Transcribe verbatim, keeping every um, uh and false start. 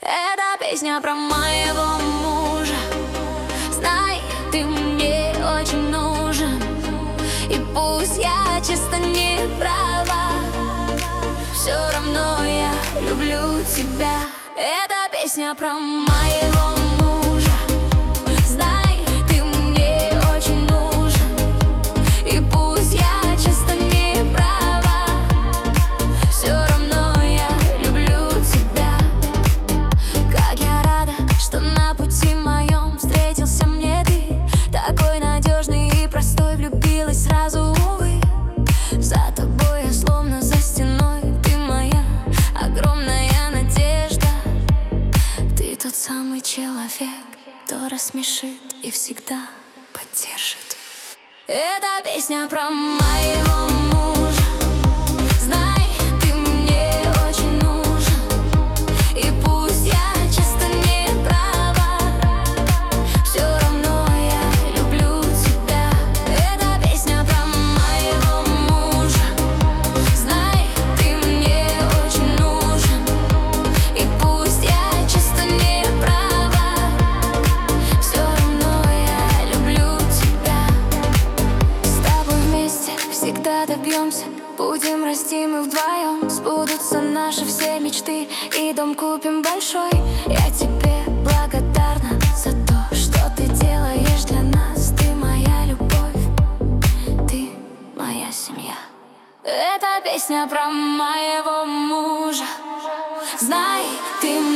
Это песня про моего мужа. Знай, ты мне очень нужен, и пусть я часто не права, все равно я люблю тебя. Это песня про моего мужа. Знай, ты мне очень нужен, и пусть я часто не права, все равно я люблю тебя. Как я рада, что на пути моем встретился мне ты, такой надежный и простой. Влюбилась сразу, увы, за тобой я словно за стеной. Ты моя огромная надежда, ты тот самый человек, кто рассмешит и всегда поддержит. Это песня про моего мужа. Знай, ты мне очень нужен, и пусть я часто не права, все равно я люблю тебя. Это песня про моего мужа. Знай, ты мне очень нужен, и пусть я часто не права, все равно я люблю тебя. С тобой вместе всегда добьемся, будем расти мы вдвоем, сбудутся наши все мечты, и дом купим большой. Я тебе благодарна за то, что ты делаешь для нас. Ты моя любовь, ты моя семья. Это песня про моего мужа. Знай, ты